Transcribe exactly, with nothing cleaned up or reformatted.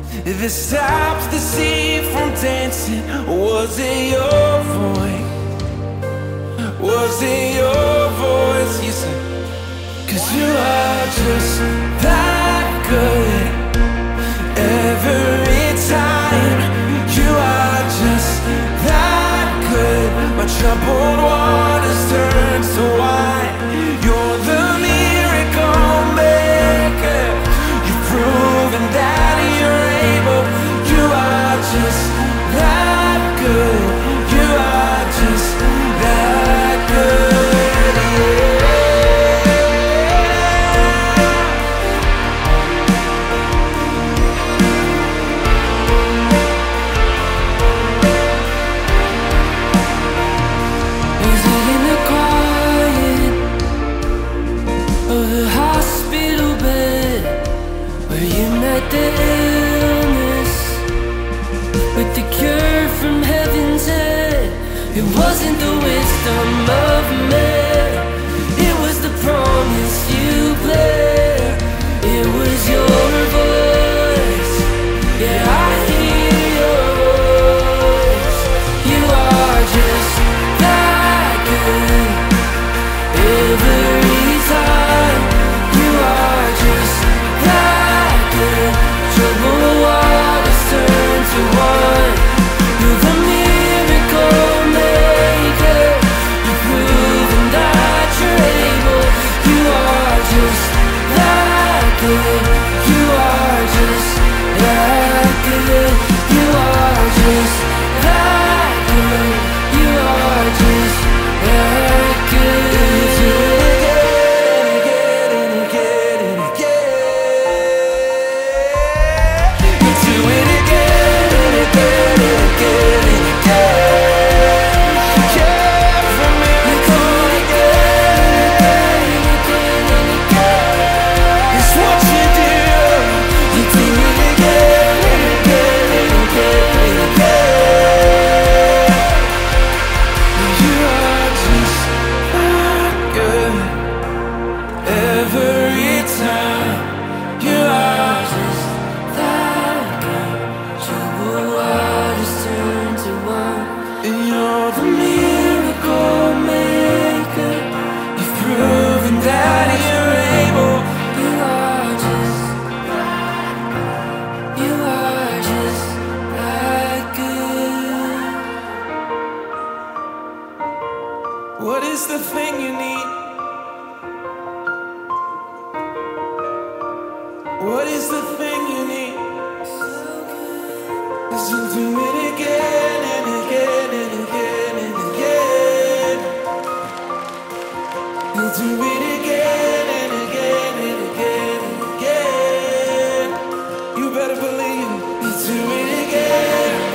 that stops the sea from dancing? Was it your voice? Was it your voice? You said, 'cause you are just that good. Every time you are just that good. My troubled waters turn to wine. You're the miracle maker. You've proven that you're able. You are just that good. You are just that good, yeah. Was it in the quiet of the hospital bed where you met the illness with the cure from heaven's head? It wasn't the wisdom of man, it was the promise you played. It was your voice, yeah, I hear your voice. You are just that good. Every time you are just that good. Troubled waters turn to wine. You're the miracle maker. You've proven that you're able. You are just that good. You are just that good. You are just that good. You are just that good. You do it again and again and again. You do it again and again and again and again. Yeah, for miracle again and again and again. It's what you do. You do it again and again and again and again. You are just that good. Every time you are just that good. Troubled waters turn to wine. And you're the miracle maker. You've proven that you're able. You are just You are just that good. What is the thing you need? What is the thing you need? 'Cause you do it again and again and again and again. You do it again and again and again and again. You better believe you do it again.